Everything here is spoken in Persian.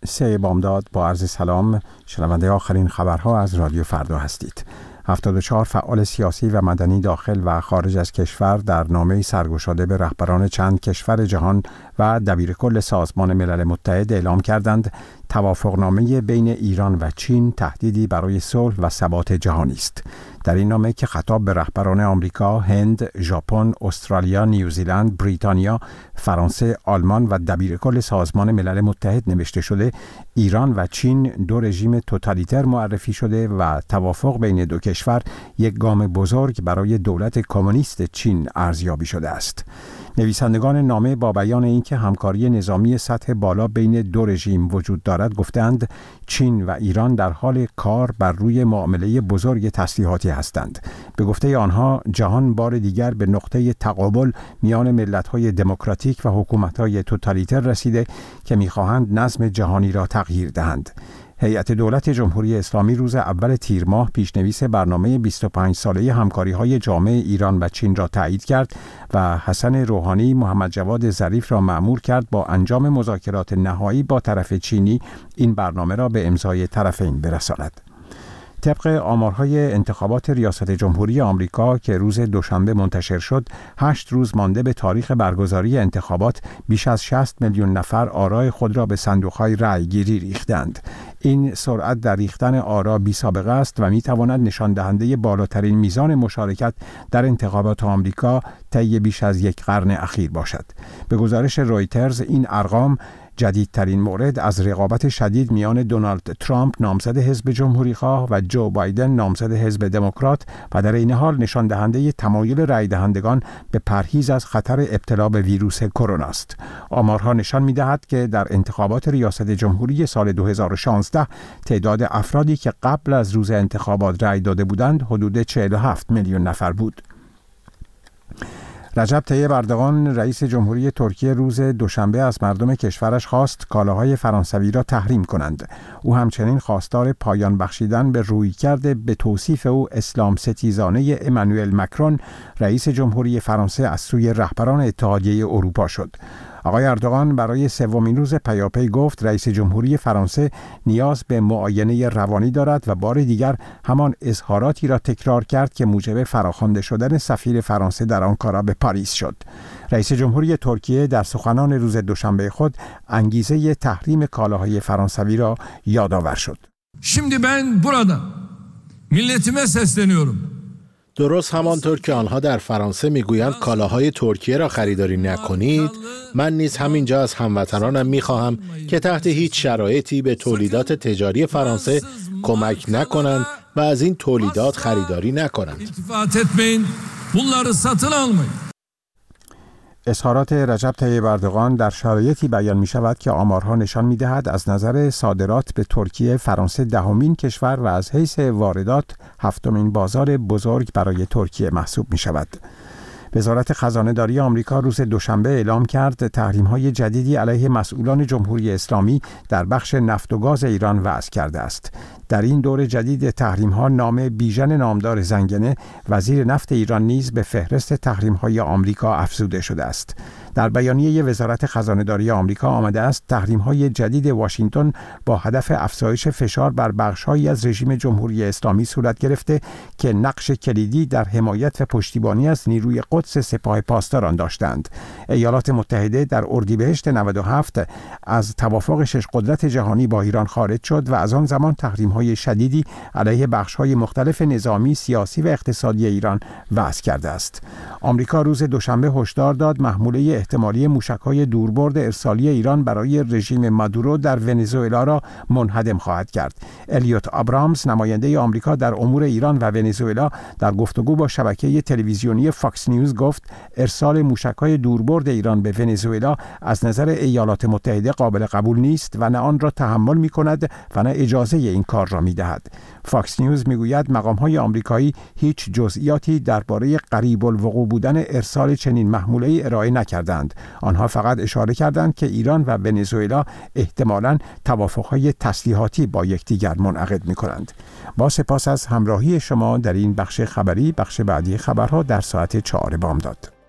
3 بامداد با عرض سلام. شنونده آخرین خبرها از رادیو فردا هستید. 74 فعال سیاسی و مدنی داخل و خارج از کشور در نامه‌ای سرگشاده به رهبران چند کشور جهان و دبیرکل سازمان ملل متحد اعلام کردند توافقنامه بین ایران و چین تهدیدی برای صلح و ثبات جهانی است. در این نامه که خطاب به رهبران آمریکا، هند، ژاپن، استرالیا، نیوزیلند، بریتانیا، فرانسه، آلمان و دبیرکل سازمان ملل متحد نوشته شده، ایران و چین دو رژیم توتالیتر معرفی شده و توافق بین دو کشور یک گام بزرگ برای دولت کمونیست چین ارزیابی شده است. نویسندگان نامه با بیان اینکه همکاری نظامی سطح بالا بین دو رژیم وجود دارد گفتند چین و ایران در حال کار بر روی معامله بزرگ تسلیحاتی هستند. به گفته آنها جهان بار دیگر به نقطه تقابل میان ملت‌های دموکراتیک و حکومت‌های توتالیتر رسیده که می‌خواهند نظم جهانی را تغییر دهند. هیئت دولت جمهوری اسلامی روز اول تیر ماه پیشنویس برنامه 25 ساله همکاری‌های جامع ایران و چین را تایید کرد و حسن روحانی محمد جواد ظریف را مأمور کرد با انجام مذاکرات نهایی با طرف چینی این برنامه را به امضای طرفین برساند. طبق آمارهای انتخابات ریاست جمهوری آمریکا که روز دوشنبه منتشر شد، 8 روز مانده به تاریخ برگزاری انتخابات بیش از 60 میلیون نفر آرای خود را به صندوق‌های رأی‌گیری ریختند. این سرعت در ریختن آرا بی سابقه است و می تواند نشان دهنده بالاترین میزان مشارکت در انتخابات آمریکا طی بیش از یک قرن اخیر باشد. به گزارش رویترز این ارقام جدیدترین مورد از رقابت شدید میان دونالد ترامپ نامزد حزب جمهوری‌خواه و جو بایدن نامزد حزب دموکرات و در این حال نشان دهنده تمایل رای دهندگان به پرهیز از خطر ابتلا به ویروس کرونا است. آمارها نشان می‌دهد که در انتخابات ریاست جمهوری سال 2016 تعداد افرادی که قبل از روز انتخابات رای داده بودند حدود 47 میلیون نفر بود. رجب طیب اردوغان رئیس جمهوری ترکیه روز دوشنبه از مردم کشورش خواست کالاهای فرانسوی را تحریم کنند. او همچنین خواستار پایان بخشیدن به رویکرد به توصیف او اسلام ستیزانه امانوئل مکرون رئیس جمهوری فرانسه از سوی رهبران اتحادیه اروپا شد. آقای اردوغان برای سومین روز پیاپی گفت رئیس جمهوری فرانسه نیاز به معاینه روانی دارد و بار دیگر همان اظهاراتی را تکرار کرد که موجب فراخوانده شدن سفیر فرانسه در آنکارا به پاریس شد. رئیس جمهوری ترکیه در سخنان روز دوشنبه خود انگیزه تحریم کالاهای فرانسوی را یادآور شد. Şimdi ben burada milletime sesleniyorum. درست همانطور که آنها در فرانسه میگویند کالاهای ترکیه را خریداری نکنید، من نیز همینجا از هموطنانم میخواهم که تحت هیچ شرایطی به تولیدات تجاری فرانسه کمک نکنند و از این تولیدات خریداری نکنند. اظهارات رجب طیب اردوغان در شرایطی بیان می شود که آمارها نشان می دهد از نظر صادرات به ترکیه فرانسه دهمین کشور و از حیث واردات هفتمین بازار بزرگ برای ترکیه محسوب می شود. وزارت خزانه‌داری آمریکا روز دوشنبه اعلام کرد تحریم‌های جدیدی علیه مسئولان جمهوری اسلامی در بخش نفت و گاز ایران وضع کرده است. در این دور جدید تحریم‌ها نام بیژن نامدار زنگنه وزیر نفت ایران نیز به فهرست تحریم‌های آمریکا افزوده شده است. در بیانیه وزارت خزانه‌داری آمریکا آمده است تحریم‌های جدید واشنگتن با هدف افزایش فشار بر بخش‌هایی از رژیم جمهوری اسلامی صورت گرفته که نقش کلیدی در حمایت و پشتیبانی از نیروی قدس سپاه پاسداران داشتند. ایالات متحده در اردیبهشت 97 از توافق شش قدرت جهانی با ایران خارج شد و از آن زمان تحریم‌های شدیدی علیه بخش‌های مختلف نظامی، سیاسی و اقتصادی ایران وضع کرده است. آمریکا روز دوشنبه هشدار داد محموله احتمالی موشک‌های دوربرد ارسالی ایران برای رژیم مادورو در ونزوئلا را منهدم خواهد کرد. الیوت آبرامز نماینده آمریکا در امور ایران و ونزوئلا در گفتگو با شبکه تلویزیونی فاکس نیوز گفت ارسال موشک‌های دوربرد ایران به ونزوئلا از نظر ایالات متحده قابل قبول نیست و نه آن را تحمل می‌کند و نه اجازه این کار را می‌دهد. فاکس نیوز می‌گوید مقام‌های آمریکایی هیچ جزئیاتی درباره قریب الوقوع بودن ارسال چنین محموله‌ای ارائه نکردند. آنها فقط اشاره کردند که ایران و ونزوئلا احتمالاً توافق‌های تسلیحاتی با یکدیگر منعقد می‌کنند. با سپاس از همراهی شما در این بخش خبری، بخش بعدی خبرها در ساعت 4 بامداد.